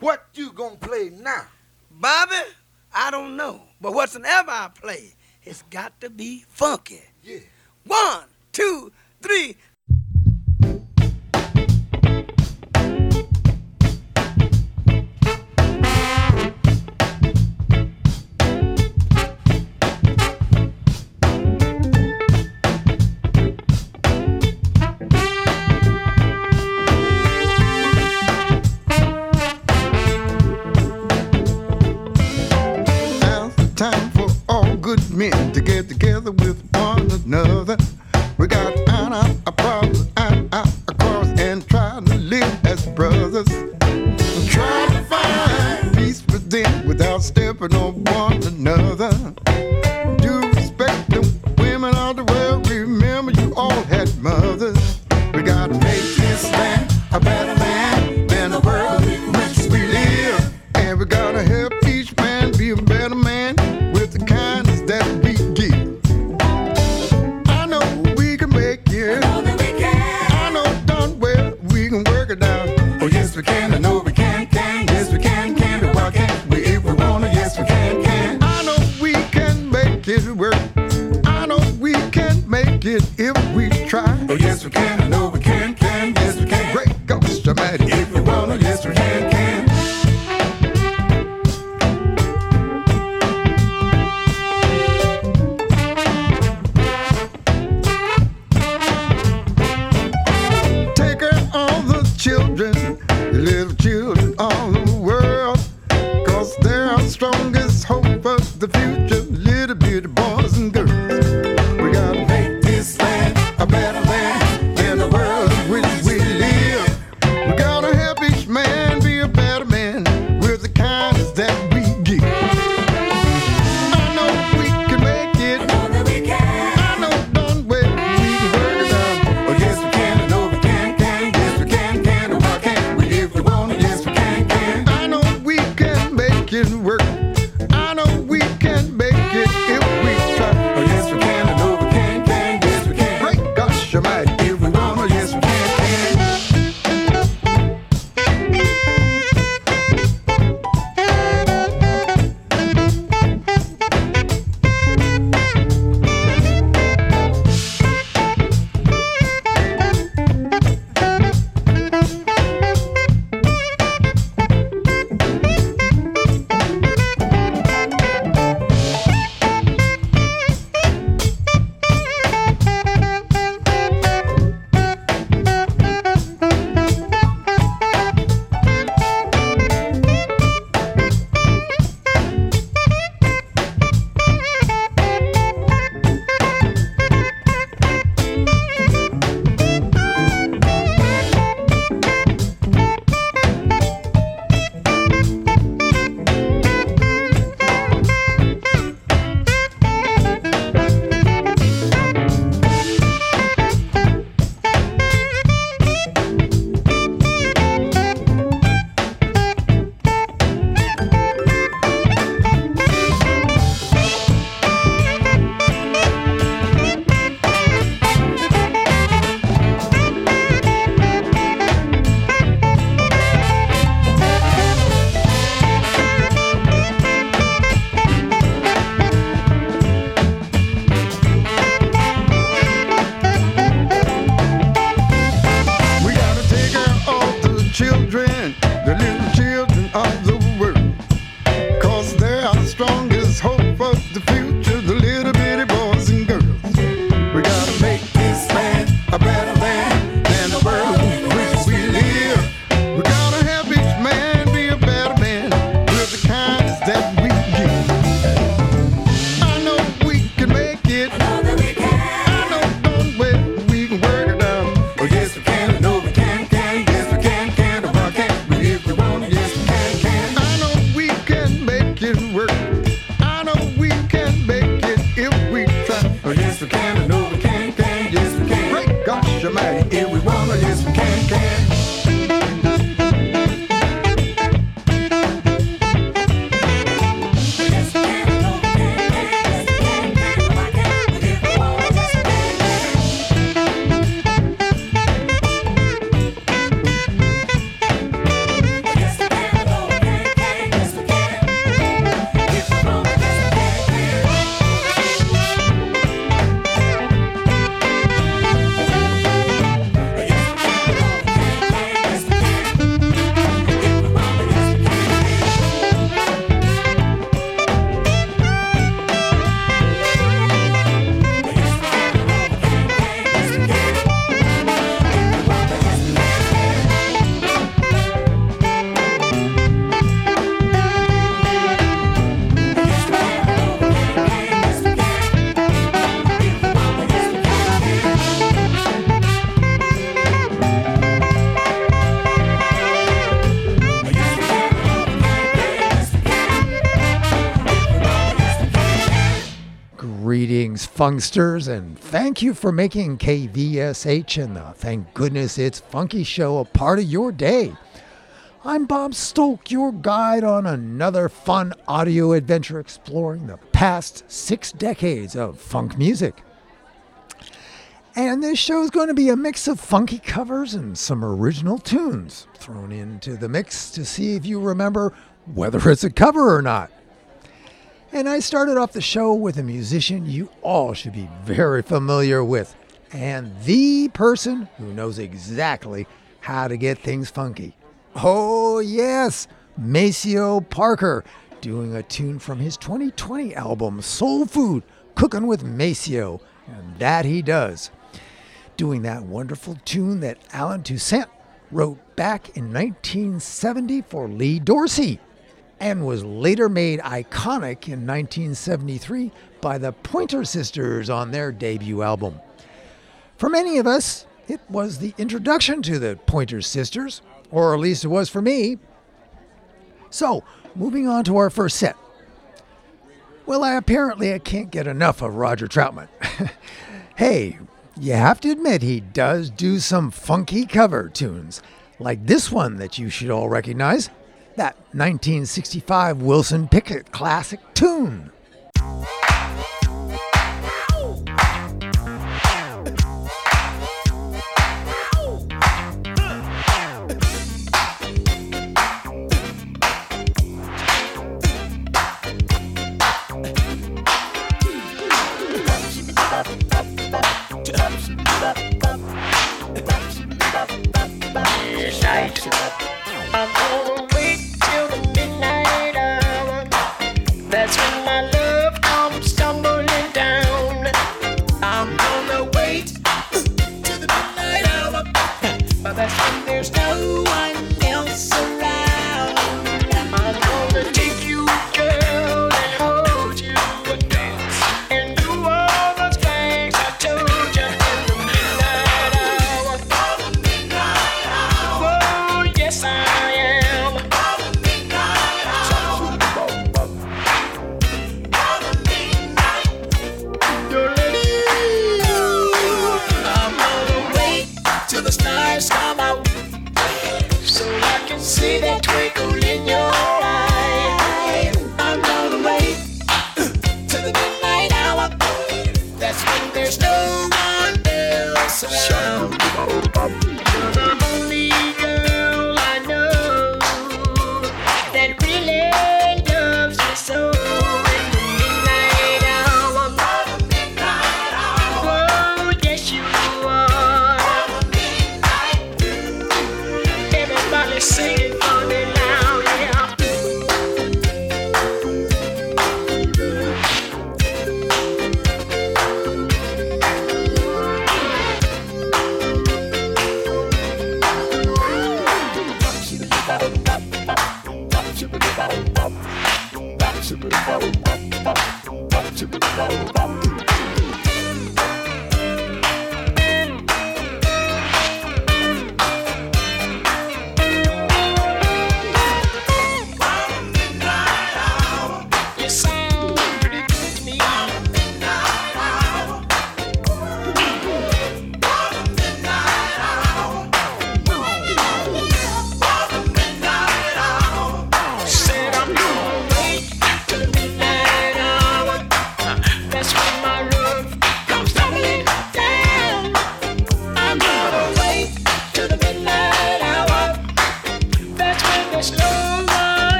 What you gonna play now? Bobby, I don't know. But whatsoever I play, it's got to be funky. Yeah. 1, 2, 3. Men to get together with one another. We got to iron out our problems, iron out our quarrels, and try to live as brothers. Try to find peace within without stepping on one another. Do respect the women of the world. Remember, you all had mothers. We got to make this land a better land than the world in which we live. And we got to help each man be a better man with the kindness that we give. I know we can make it. I know that we can. I know done well we can work it out. Oh yes we can. I know we can. Yes we can. But why can't we if we wanna? Yes we can. I know we can make it work. I know we can make it if we try. Oh yes we can. I know we can. Yes we can. Great Ghost Almighty. If we wanna, yes we can. Children, the little children all over the world, 'cause they're our strongest hope for the future, little bitty boys and girls. We gotta make this land a better land than the world funksters, and thank you for making KVSH and the Thank Goodness It's Funky show a part of your day. I'm Bob Stoke, your guide on another fun audio adventure exploring the past 6 decades of funk music. And this show is going to be a mix of funky covers and some original tunes thrown into the mix to see if you remember whether it's a cover or not. And I started off the show with a musician you all should be very familiar with, and the person who knows exactly how to get things funky. Oh yes, Maceo Parker, doing a tune from his 2020 album Soul Food, Cooking with Maceo, and that he does. Doing that wonderful tune that Alan Toussaint wrote back in 1970 for Lee Dorsey, and was later made iconic in 1973 by the Pointer Sisters on their debut album. For many of us, it was the introduction to the Pointer Sisters, or at least it was for me. So, moving on to our first set. Well, I can't get enough of Roger Troutman. Hey, you have to admit he does do some funky cover tunes, like this one that you should all recognize, that 1965 Wilson Pickett classic tune. I'm gonna wait till the midnight hour. That's when my love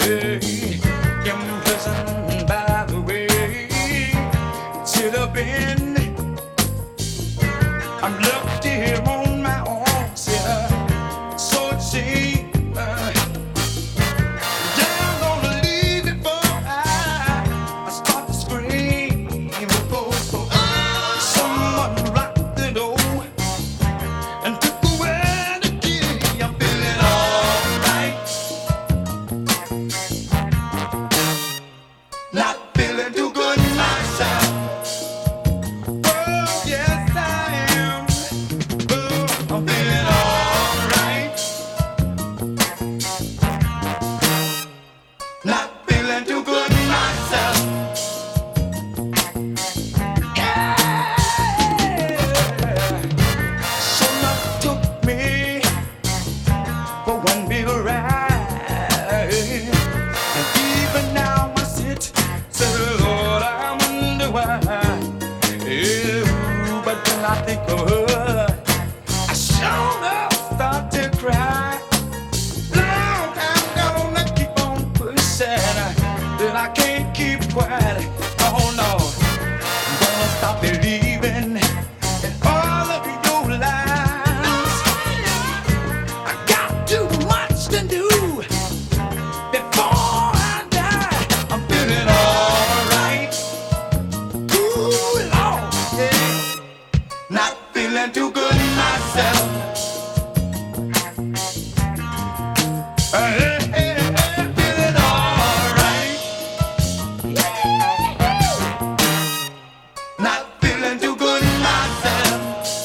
imprisoned by the way. Should have been. I'm left here on my own, so it seems. Yeah, I'm gonna leave it for I start to scream. Someone rocked the door and took away the key. I'm feeling alright. Not feeling too good myself. Oh, yes, I am. Oh, I'm feeling alright. Not feeling too good myself. Yeah. So much took me for one big ride. And even now I sit, say, Lord, I wonder why. Yeah, but when I think of her, I sure enough start to cry. Long I'm gonna keep on pushing, that I can't keep quiet. Oh no, I'm gonna stop believing in all of your lies. I got too much to do before I die. I'm feeling alright. Ooh, Lord, yeah. Not feeling too good myself. Hey, hey, hey, feeling alright. Not feeling too good myself.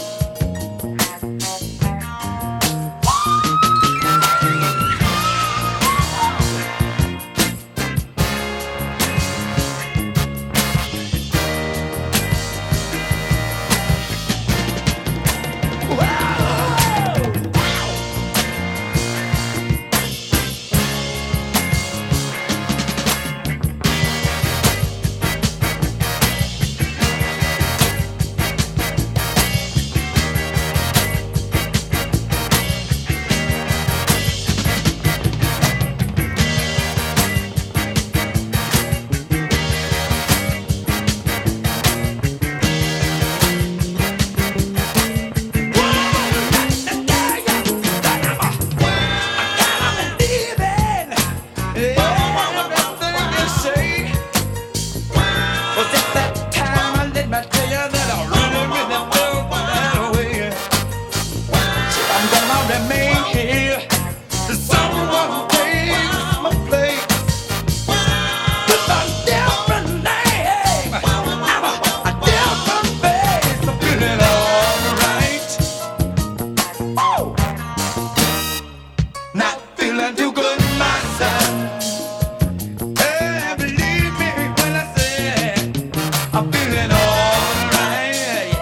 Not feeling too good myself. Hey, believe me when I say I'm feeling alright.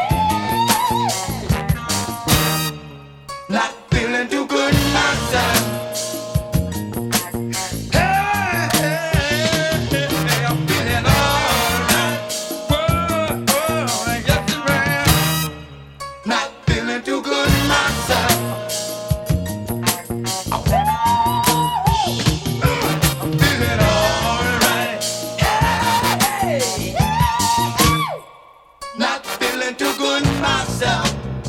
Not feeling too good myself. Hey, hey, hey, I'm feeling alright. Whoa, whoa, yes, I am. Not feeling too good myself. I'm feeling alright. Hey, not feeling too good myself.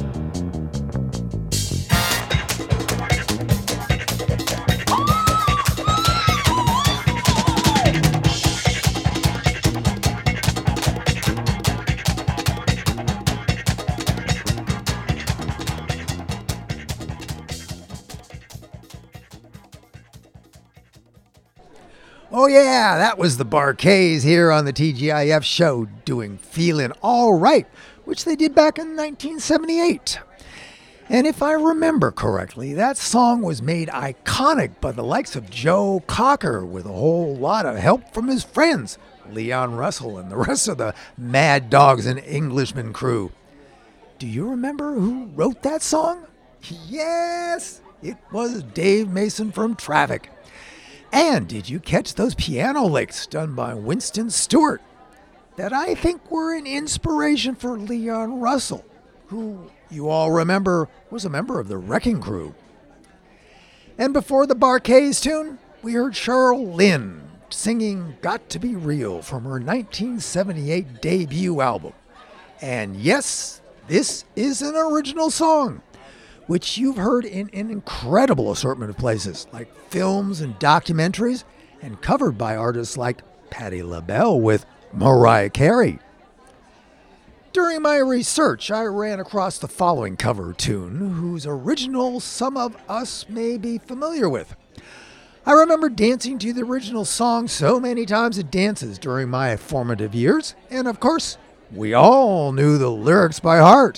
Oh yeah, that was the Bar-Kays here on the TGIF show doing Feelin' All Right, which they did back in 1978. And if I remember correctly, that song was made iconic by the likes of Joe Cocker with a whole lot of help from his friends, Leon Russell and the rest of the Mad Dogs and Englishmen crew. Do you remember who wrote that song? Yes, it was Dave Mason from Traffic. And did you catch those piano licks done by Winston Stewart that I think were an inspiration for Leon Russell, who you all remember was a member of the Wrecking Crew? And before the Bar-Kays tune, we heard Cheryl Lynn singing Got to Be Real from her 1978 debut album. And yes, this is an original song, which you've heard in an incredible assortment of places, like films and documentaries, and covered by artists like Patti LaBelle with Mariah Carey. During my research, I ran across the following cover tune, whose original some of us may be familiar with. I remember dancing to the original song so many times at dances during my formative years, and of course, we all knew the lyrics by heart.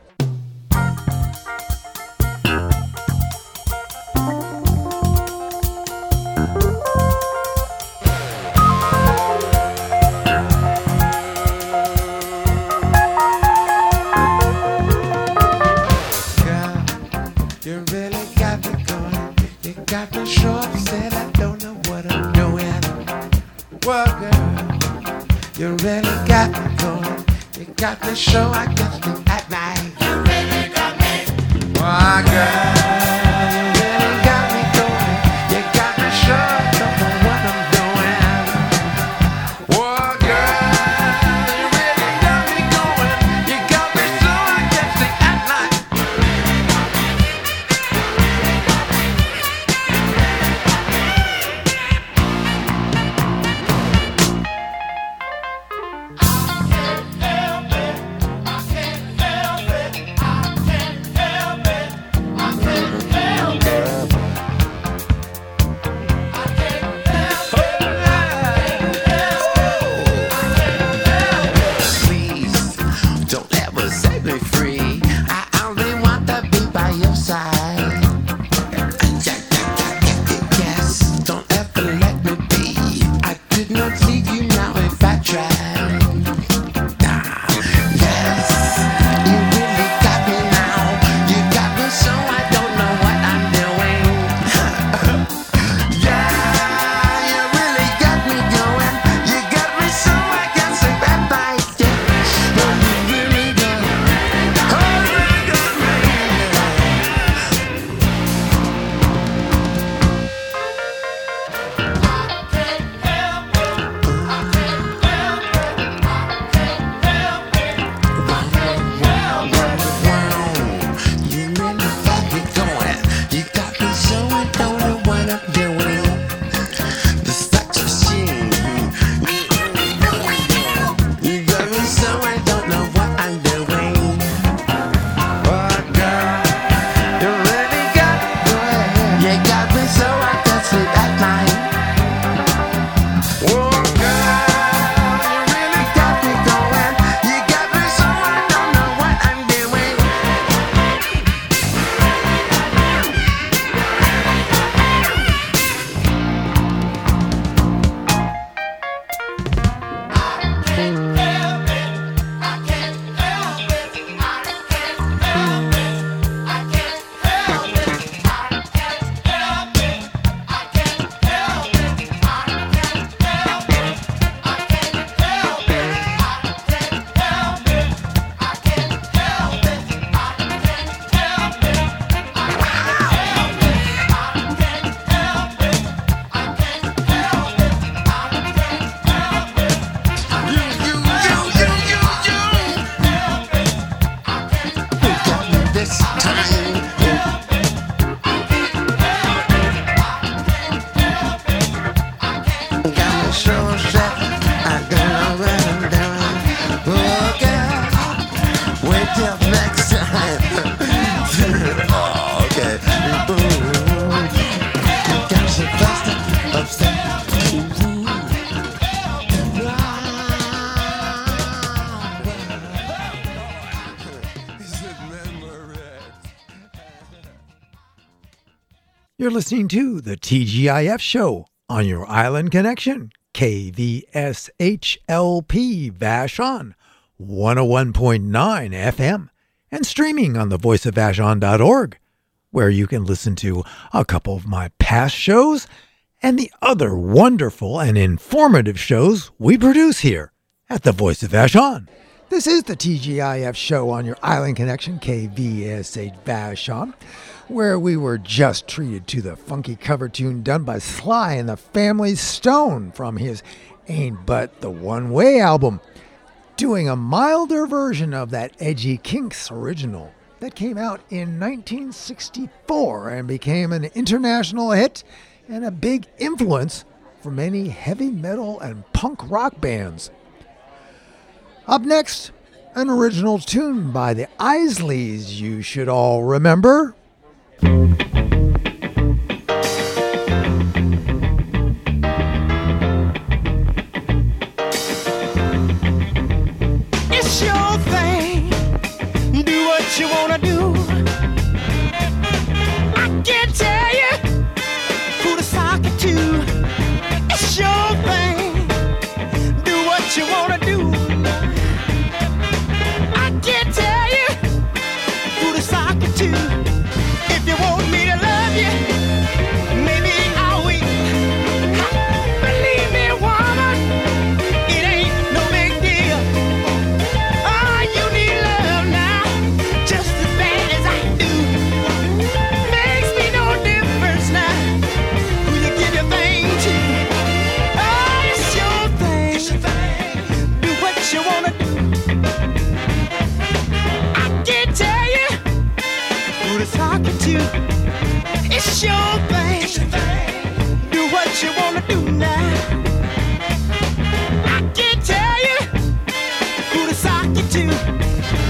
You really got me going. You got me sure upset. I don't know what I'm doing. Well, girl, you really got me going. You got me sure I got you at night. You really got me. Well, girl, you really got me going. You got me sure I don't know what I'm doing. Well, girl, you really got me going. You got me sure I got you at night. Please, don't ever set me free. I only want to be by your side. Yes, don't ever let me be. I could not leave you now if I tried. Yes, you really got me now. You got me so I don't know what I'm doing. Yeah, you really got me going. You got me so I can sleep at night. Yeah, oh, you really got me. Oh, you got me. You really got me going. You got me so I don't know what I'm doing. The sex machine. You got me so I don't know what I'm doing. Oh, girl, you really got me going. You got me so I can sleep at night. Oh, girl, you really got me going. You got me so I don't know what I'm doing. You got me this time. Got me so upset, I don't know what I'm doing. Oh, girl, wait till next time. Oh, okay. You got so flustered, upset. You're listening to the TGIF show on your Island Connection, KVSHLP Vashon, 101.9 FM, and streaming on thevoiceofvashon.org, where you can listen to a couple of my past shows and the other wonderful and informative shows we produce here at the Voice of Vashon. This is the TGIF show on your Island Connection, KVSH Vashon. where we were just treated to the funky cover tune done by Sly and the Family Stone from his Ain't But the One Way album, doing a milder version of that edgy Kinks original that came out in 1964 and became an international hit and a big influence for many heavy metal and punk rock bands. Up next, an original tune by the Isleys you should all remember. It's your thing, do what you wanna do. I can't tell you who to sock it to. It's your thing, do what you wanna do. I can't tell you who to sock it to. If you want me to love you, maybe I'll wait. Believe me, woman, it ain't no big deal. Oh, you need love now, just as bad as I do. Makes me no difference now who you give your thing to. Oh, it's your thing, do what you wanna do. I can't tell you who to talk to. It's your thing, do what you wanna do now. I can't tell you who to sock it to.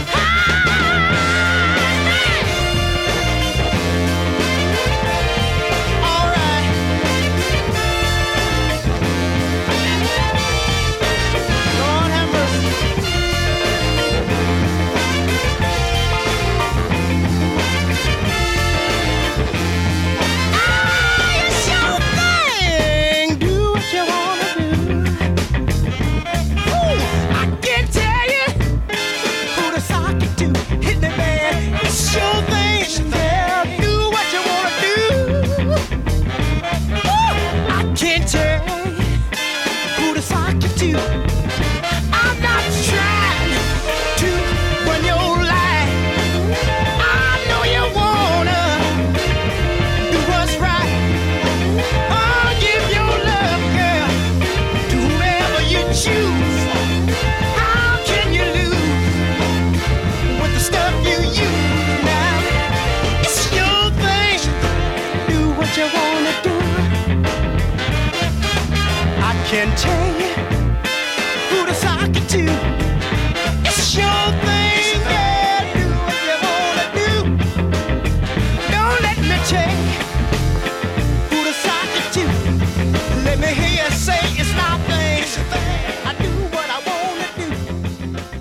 Can tell you who to sock it to. It's your thing, yeah, do what you wanna do. Don't let me tell you who to sock it to. Let me hear you say it's my thing. I do what I wanna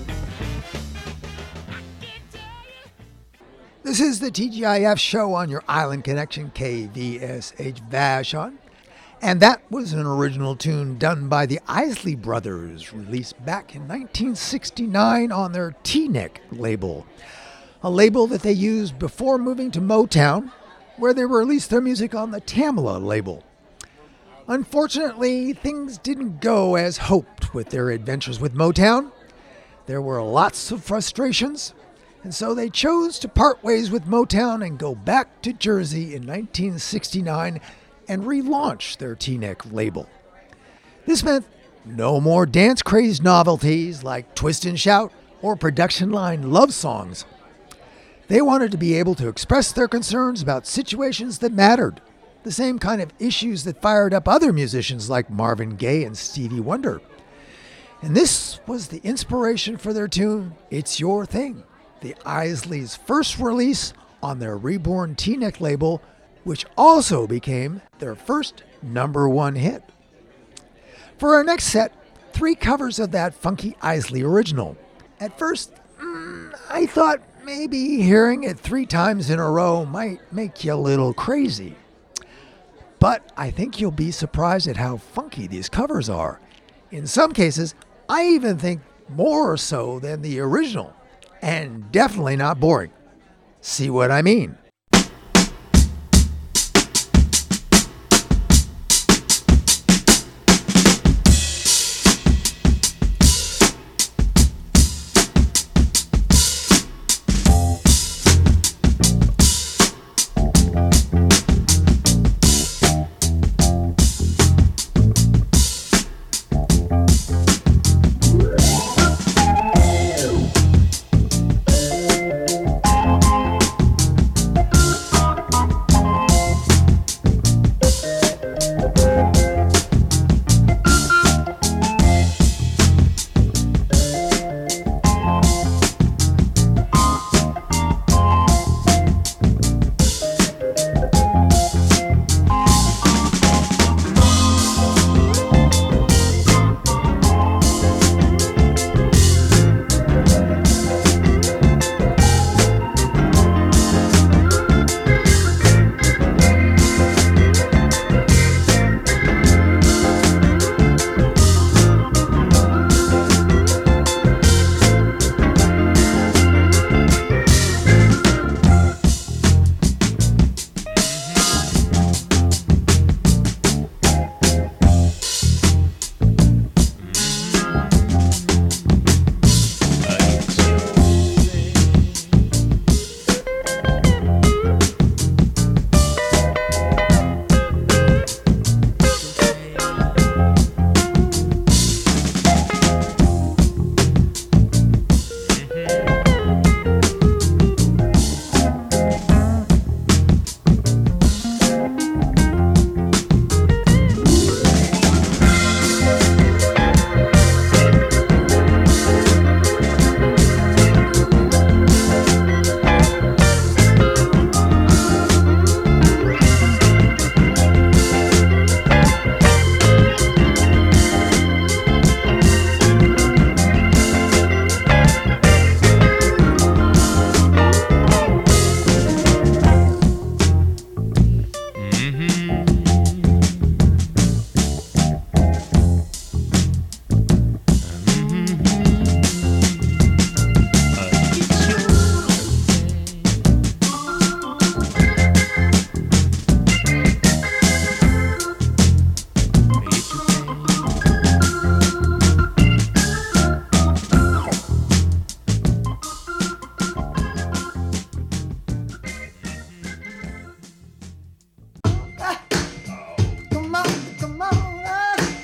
do. This is the TGIF show on your Island Connection, KVSH Vashon. And that was an original tune done by the Isley Brothers, released back in 1969 on their T-Neck label, a label that they used before moving to Motown, where they released their music on the Tamla label. Unfortunately, things didn't go as hoped with their adventures with Motown. There were lots of frustrations, and so they chose to part ways with Motown and go back to Jersey in 1969 and relaunch their T-Neck label. This meant no more dance-crazed novelties like Twist and Shout or production line love songs. They wanted to be able to express their concerns about situations that mattered, the same kind of issues that fired up other musicians like Marvin Gaye and Stevie Wonder. And this was the inspiration for their tune, It's Your Thing, the Isleys' first release on their reborn T-Neck label, which also became their first #1 hit. For our next set, 3 covers of that funky Isley original. At first, I thought maybe hearing it 3 times in a row might make you a little crazy. But I think you'll be surprised at how funky these covers are. In some cases, I even think more so than the original, and definitely not boring. See what I mean?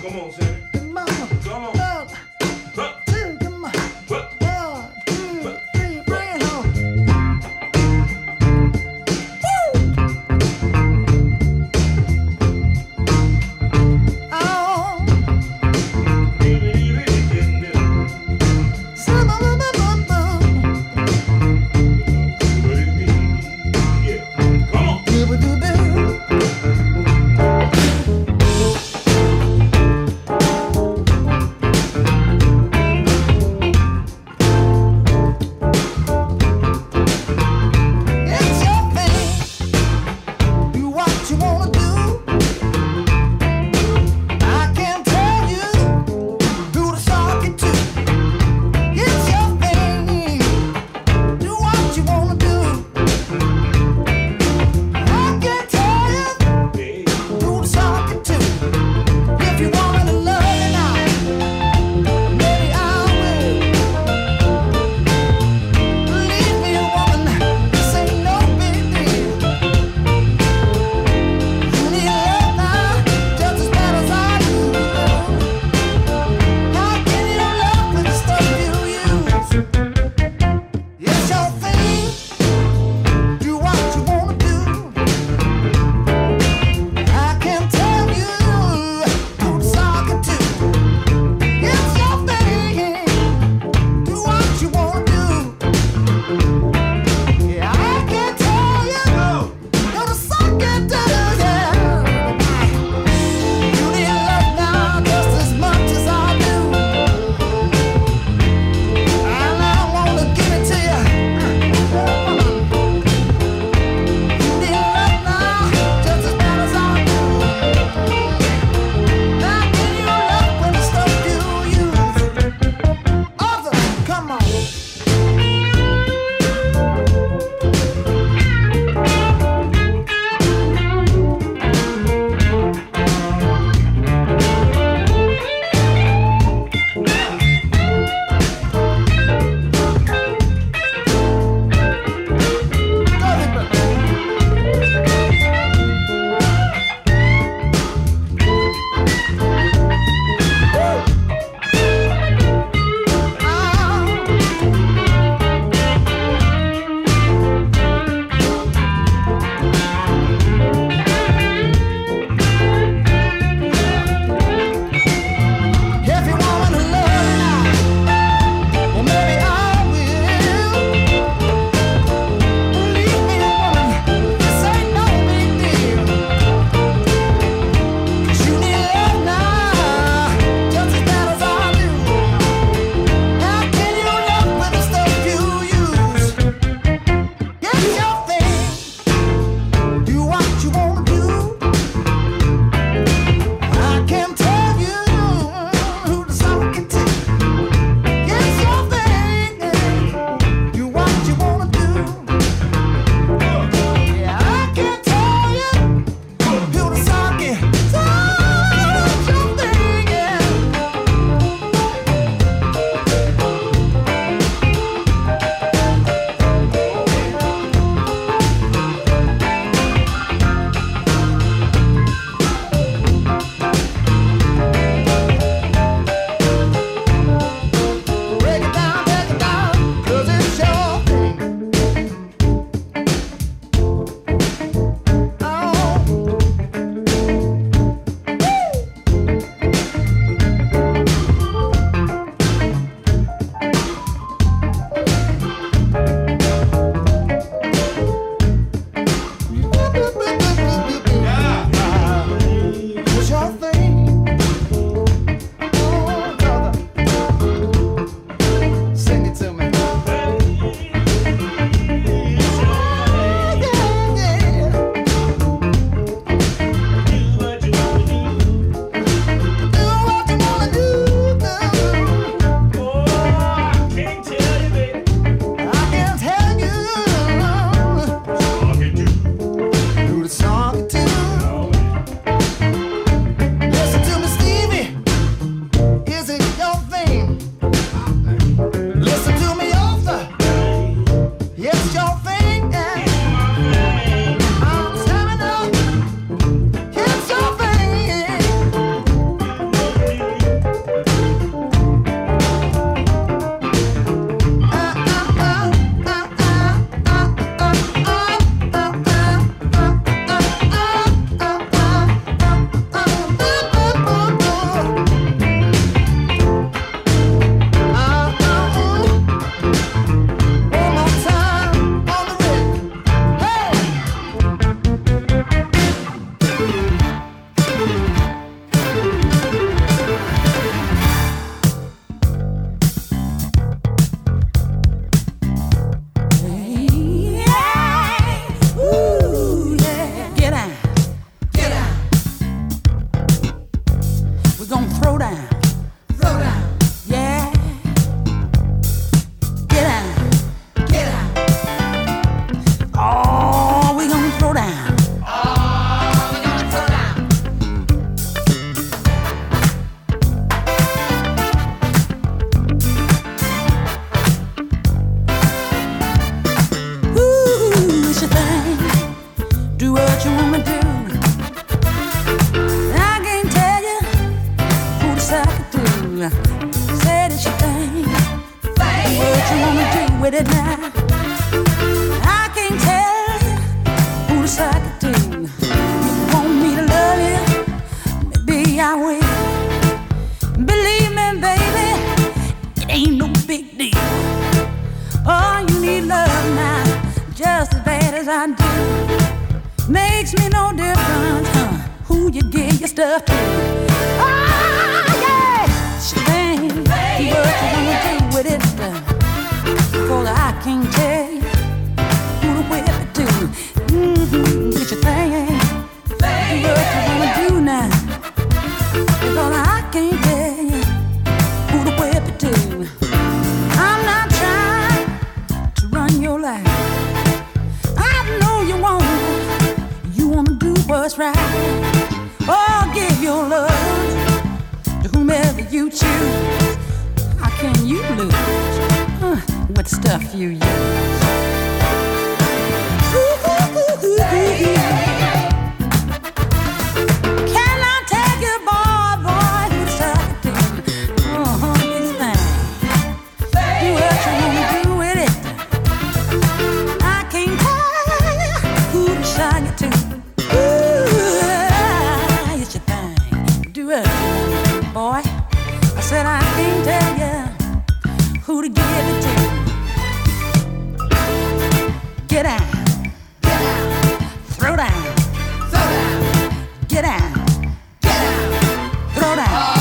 Come on, Sammy. Come on. Come on. One, Huh. two, come on. What? 1, 2, 3, bring it home. We're gonna throw down. Throw down. Yeah. Get down. Get down. Oh, we're gonna throw down. Oh, we're gonna throw down. Ooh, it's your thing. Do what you wanna do. I can't tell you who decide to do. Said it's your thing. Do what you wanna do with it now. I can't tell you who decide to do. You want me to love you? Maybe I will. Believe me, baby, it ain't no big deal. Oh, you need love now, just as bad as I do. Makes me no difference, who you give your stuff to. Oh, yeah, she ain't what you wanna do with it. Cause I can't tell you who to whip it to. Get your thing, do what you wanna do now. Because I can't tell you who to whip it to. I'm not trying to run your life. I know you wanna do what's right. Or give your love to whomever you choose. How can you lose what stuff you use? Can I take you, boy, who's stuck to this thing? Do what you wanna do with it. I can't tell you who to shine it to. Ooh, it's your thing. Do it, boy. I said I can't tell you who to give it to. Get down. Get down. Throw down. Throw down. Get down. Get down. Throw down.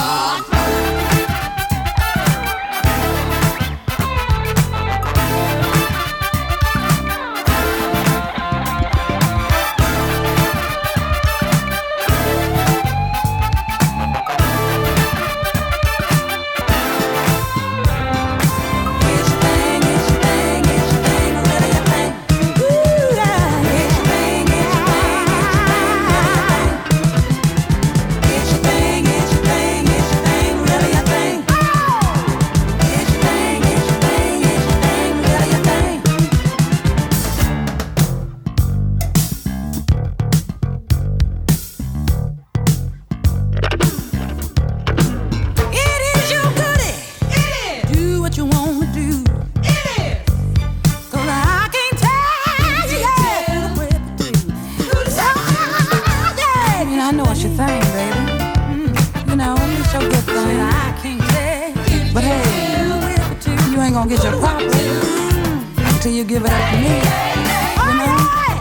Get your property until you give it up to me. You know?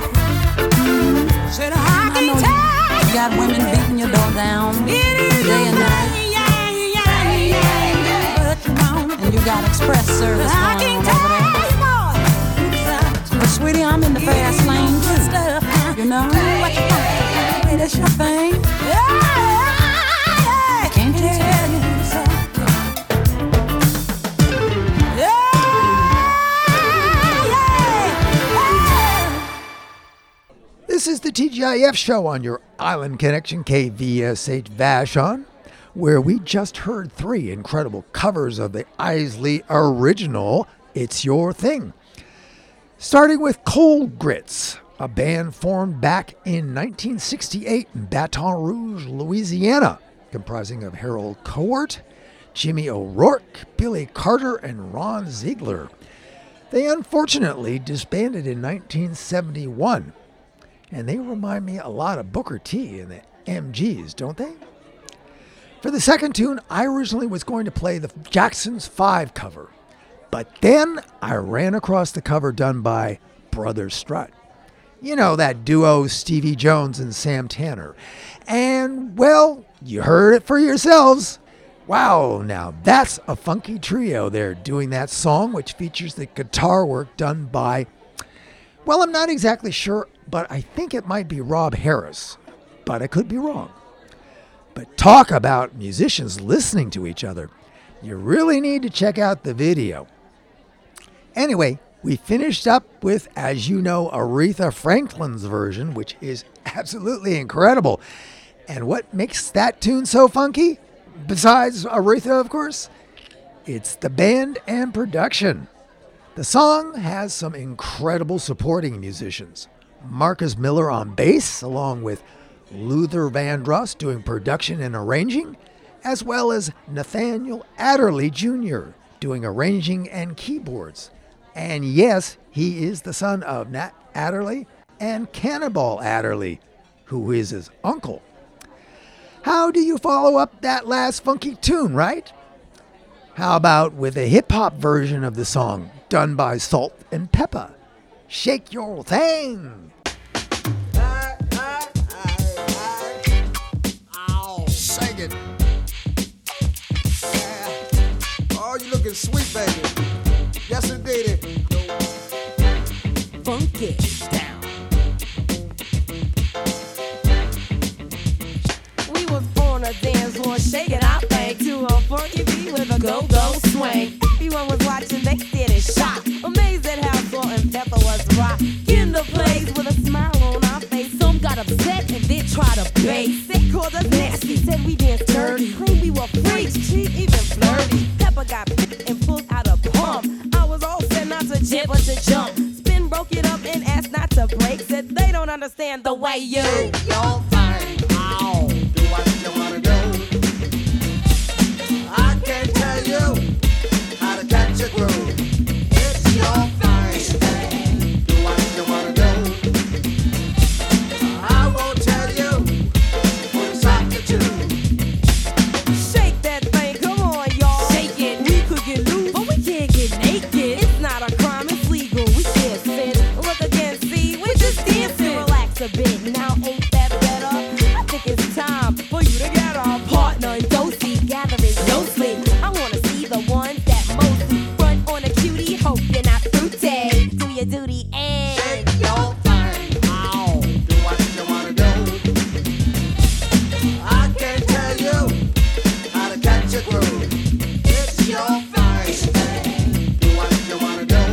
I know you got women beating your door down day and night. And you got express service going on over there. But sweetie, I'm in the fast lane too. You know? That's your thing. I can't tell you. This is the TGIF show on your Island Connection KVSH Vashon, where we just heard 3 incredible covers of the Isley original, It's Your Thing. Starting with Cold Grits, a band formed back in 1968 in Baton Rouge, Louisiana, comprising of Harold Cowart, Jimmy O'Rourke, Billy Carter, and Ron Ziegler. They unfortunately disbanded in 1971. And they remind me a lot of Booker T and the MGs, don't they? For the second tune, I originally was going to play the Jackson's 5 cover. But then I ran across the cover done by Brother Strut. You know, that duo Stevie Jones and Sam Tanner. And, well, you heard it for yourselves. Wow, now that's a funky trio there doing that song, which features the guitar work done by, well, I'm not exactly sure, but I think it might be Rob Harris, but I could be wrong. But talk about musicians listening to each other. You really need to check out the video. Anyway, we finished up with, as you know, Aretha Franklin's version, which is absolutely incredible. And what makes that tune so funky? Besides Aretha, of course, it's the band and production. The song has some incredible supporting musicians. Marcus Miller on bass, along with Luther Vandross doing production and arranging, as well as Nathaniel Adderley Jr. doing arranging and keyboards. And yes, he is the son of Nat Adderley and Cannonball Adderley, who is his uncle. How do you follow up that last funky tune, right? How about with a hip-hop version of the song done by Salt and Pepper? Shake your thing! Shake it. Yeah. Oh, you looking sweet, baby. Yes, indeed. Funky down. We was on a dance floor shaking our thing to a funky beat with a go-go swing. Everyone was watching, they did it shocked, amazed at how Salt and Pepper was rock. In the place with a smile on our face, some got upset and then tried to base. They called us nasty, said we danced dirty, claimed we were freaks, cheap, even flirty. Pepper got picked and pulled out a pump. I was all set not to jib but to jump. Spin broke it up and asked not to break. Said they don't understand the way you Shake your thing. Ow. Do what you wanna do. I can't tell you how to catch a groove. It's your thing. Do what you wanna do. I won't tell you what to sock you to. shake that thing. Come on, y'all. Shake it. We could get loose, but we can't get naked. It's not a crime, it's legal. We can't sin. Look again, see, we just dancing. Relax a bit. Now ain't that better? I think it's time for you to get our partner in dosey gathering no sleep. I wanna see the ones that mostly front on a cutie. Hope you're not fruity. Do your duty and Shake your thing. Ow. Do what you wanna do. I can't tell you how to catch a groove. It's your thing. Do what you wanna do.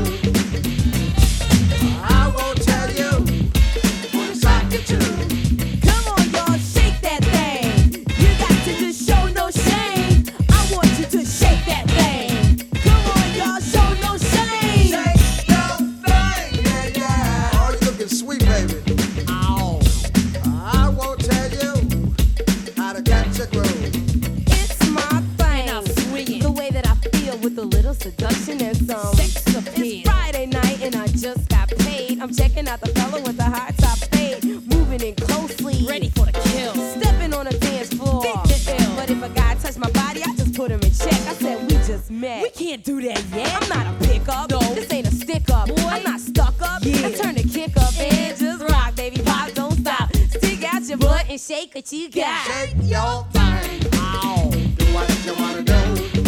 I won't tell you what to sock you to. come on, y'all, shake that thing. You got to just show no shame. I want you to shake that thing. Come on, y'all, show no shame. Shake your thing, yeah, yeah. Oh, you looking sweet, baby. Ow. I won't tell you how to catch a groove. It's my thing. And I'll swing it the way that I feel with a little seduction and some sex appeal. It's Friday night and I just got paid. I'm checking out the fella with the high top fade, moving in closely, ready for the kill. Stepping on a dance floor, but if a guy touched my body, I just put him in check. I said we just met. We can't do that yet. I'm not a pickup. No, this ain't a stick up. Boy, I'm not stuck up. Yeah. I turn the kick up and just rock, baby. Pop, don't stop. Stick out your butt and shake what you got. Shake your thing. Ow. Do what you wanna do.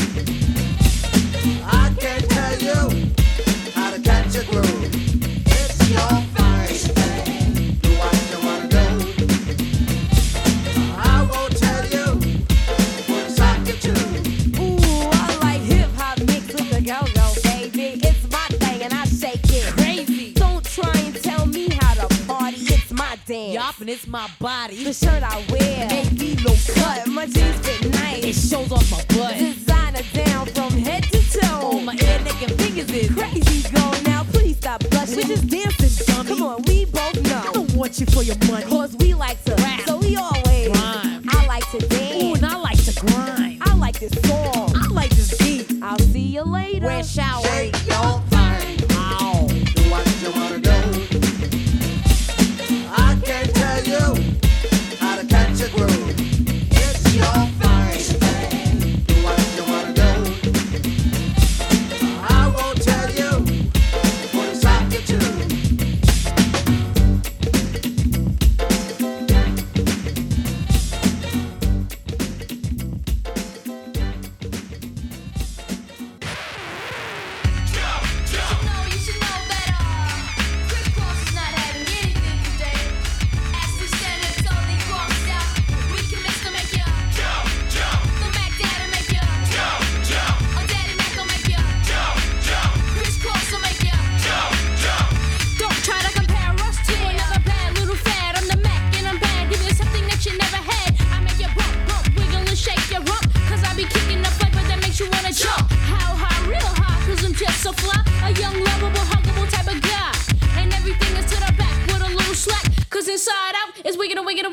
I can't tell you how to catch a groove. It's your thing. Do what you wanna do. I won't tell you what to sock you to. Ooh, I like hip hop mixed with the go-go, baby. It's my thing and I shake it crazy. Don't try and tell me how to party. It's my dance. Yup, and it's my body. The shirt I wear make me look cut. My jeans fit nice. It shows off my butt. Designer down from head to toe. Oh, my ear, neck, and fingers is crazy. Go now, please stop blushing. We just dancing, dummy. Come on, we both know. I don't want you for your money. Cause we like to rap, so we always rhyme. I like to dance. Ooh, and I like to grind. I like this song. I like this beat. I'll see you later. Where shall we? Shake your thing. Ow. Do what you wanna do. I can't tell you how to catch a groove. It's your thing. Do what you wanna do. I won't tell you what to sock you to.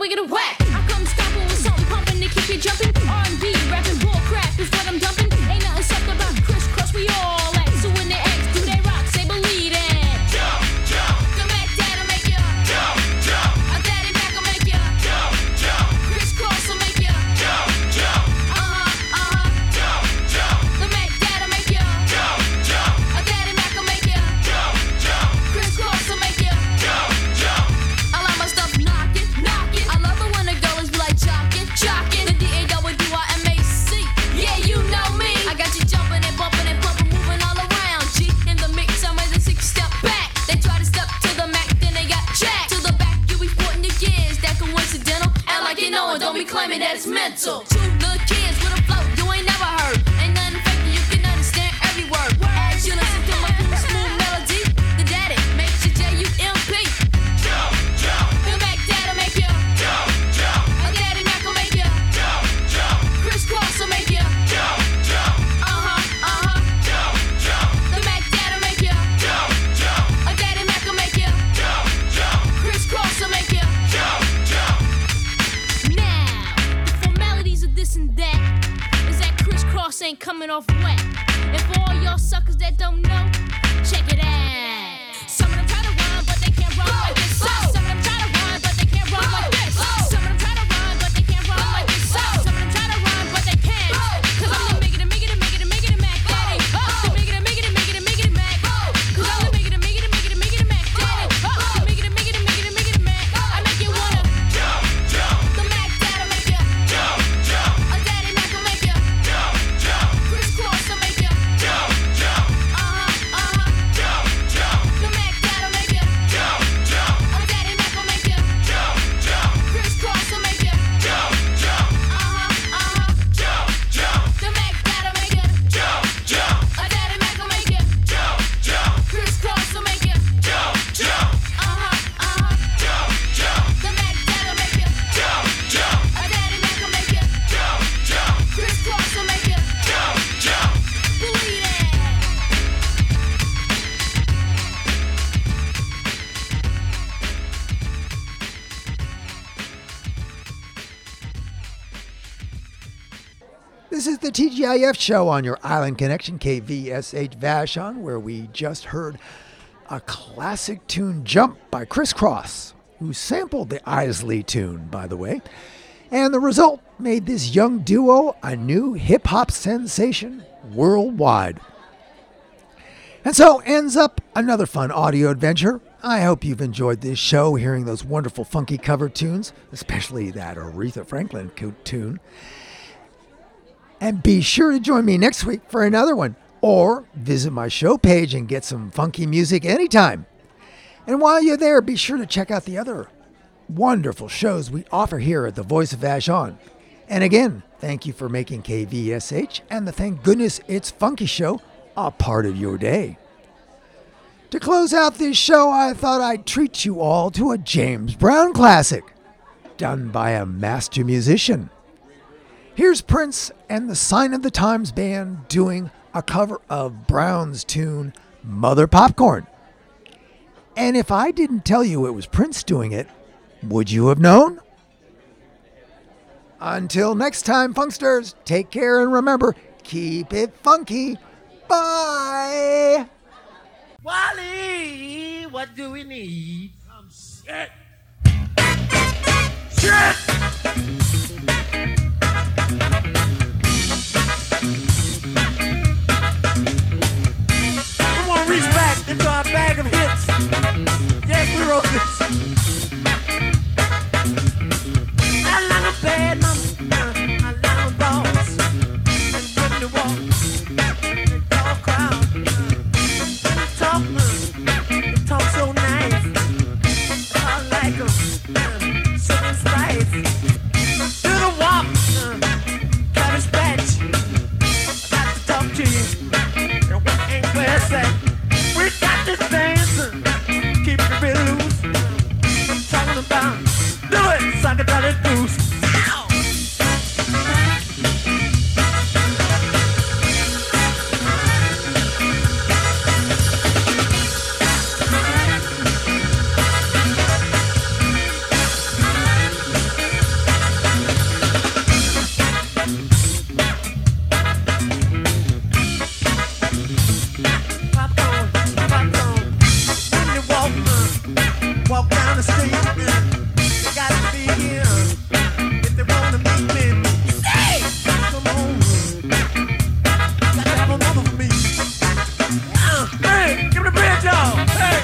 make it a whack. I come stomping with something pumping to keep you jumping. R&B, rapping, bull crap is what I'm dumping. Ain't nothing soft about crisscross, we all act. So when they ask, do they rock? Say believe it. Jump, jump. The Mac Dad'll make you jump, jump. A Daddy Mac will make you jump, jump. Crisscross will make you jump, jump. Jump, jump. The Mac Dad'll make you jump, jump. A Daddy Mac will make you jump, jump. Crisscross will make you jump, jump. I like my stuff knockin', knockin'. I love it when the girls be like jockin', jockin'. The DAWDYMAC. Yeah, you know me. I got you jumping and bumping and pumping, moving all around. G in the mix, I'm ready to 6-step back. They try to step to the Mac, then they got jacked. To the back, you be sporting the gears. That coincidental. Act like you know it, don't be claiming that it's mental. Two little kids with a flow you ain't never heard. Ain't nothing fake, you can understand every word. As you listen to my cool, smooth melody, the daddy makes you JUMP. Jump, jump. The Mac Dad'll make you jump, jump. A Daddy Mac will make you jump, jump. Crisscross will make you jump, jump. Jump, jump. The Mac Dad'll make you jump, jump. A Daddy Mac will make you jump, jump. Crisscross will make you jump, jump. Now, the formalities of this and that is that crisscross ain't coming off wet. And for all y'all suckers that don't know, check it out. Some of them try to rhyme, but they can't rhyme like this. Some of them try to rhyme, but they can't rhyme like this. Some of them try to rhyme, but they can't rhyme like this. Some of them try to rhyme, but they can't. Cause I'm the make it Mac Daddy. The make it Mac. Cause I'm the make it Mac Daddy. The make it Mac. I make you wanna jump, jump. The Mac Dad'll make you jump, jump. A Daddy Mac will make you jump, jump. Crisscross will make you jump, jump. Jump, jump. The Mac Dad'll make you jump, jump. A Daddy Mac will make you jump, jump. Crisscross will make you jump, jump. Jump, jump. The Mac Dad'll make you jump, jump. A Daddy Mac will make you jump, jump. Crisscross will make you jump, jump. Jump, jump. The Mac Dad'll make you jump, jump. A Daddy Mac will make you jump, jump. Crisscross will make you jump, jump. Believe it. This is the TGIF show on your Island Connection, KVSH Vashon, where we just heard a classic tune, Jump, by Crisscross, who sampled the Isley tune, by the way. And the result made this young duo a new hip-hop sensation worldwide. And so ends up another fun audio adventure. I hope you've enjoyed this show, hearing those wonderful funky cover tunes, especially that Aretha Franklin tune. And be sure to join me next week for another one, or visit my show page and get some funky music anytime. And while you're there, be sure to check out the other wonderful shows we offer here at the Voice of Vashon. And again, thank you for making KVSH and the Thank Goodness It's Funky show a part of your day. To close out this show, I thought I'd treat you all to a James Brown classic, done by a master musician. Here's Prince and the Sign of the Times Band doing a cover of Brown's tune, Mother Popcorn. And if I didn't tell you it was Prince doing it, would you have known? Until next time, Funksters, take care and remember, keep it funky. Bye! Wally, what do we need? I'm set. I want to reach back into our bag of hits. Yes, we wrote this. I like a bad mama, I like a boss. And when you walk, they talk crowd. They talk so nice. I like them, so nice. Popcorn, popcorn. When you walk down the street, they got to be here if they wanna meet me. Hey, come on, got to have a mother for me. Hey, give me the bridge, y'all. Hey.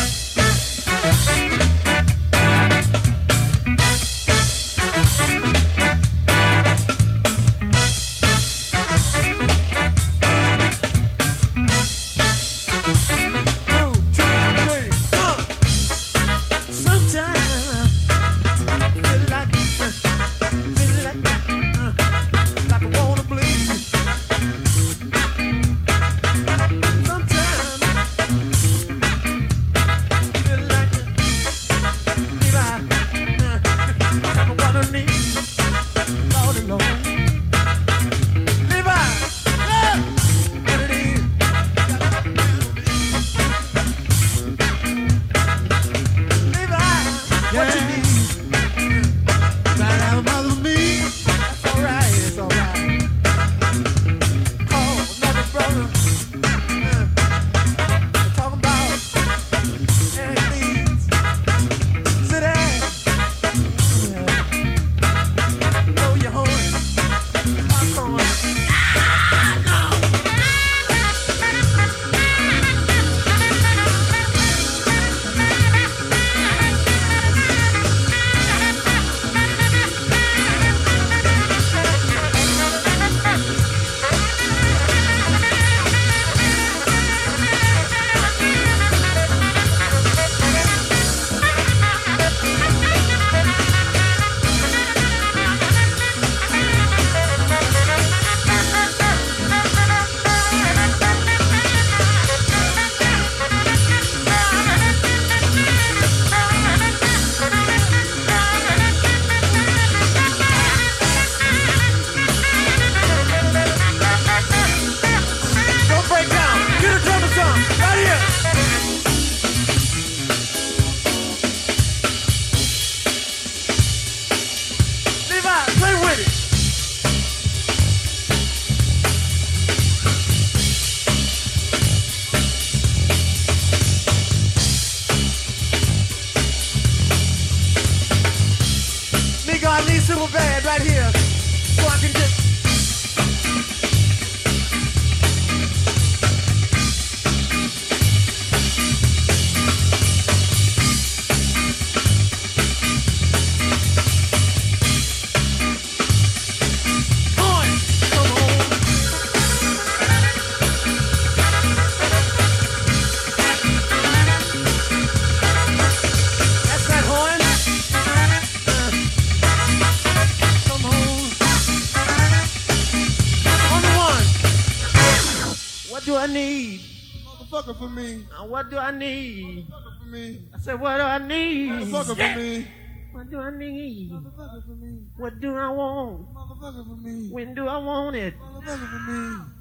Super bad right here, so I can just. Motherfucker for me. What do I need? Motherfucker for me. I said, what do I need? Motherfucker for me. What do I need? Motherfucker for me. What do I want? Motherfucker for me. When do I want it? Motherfucker for me.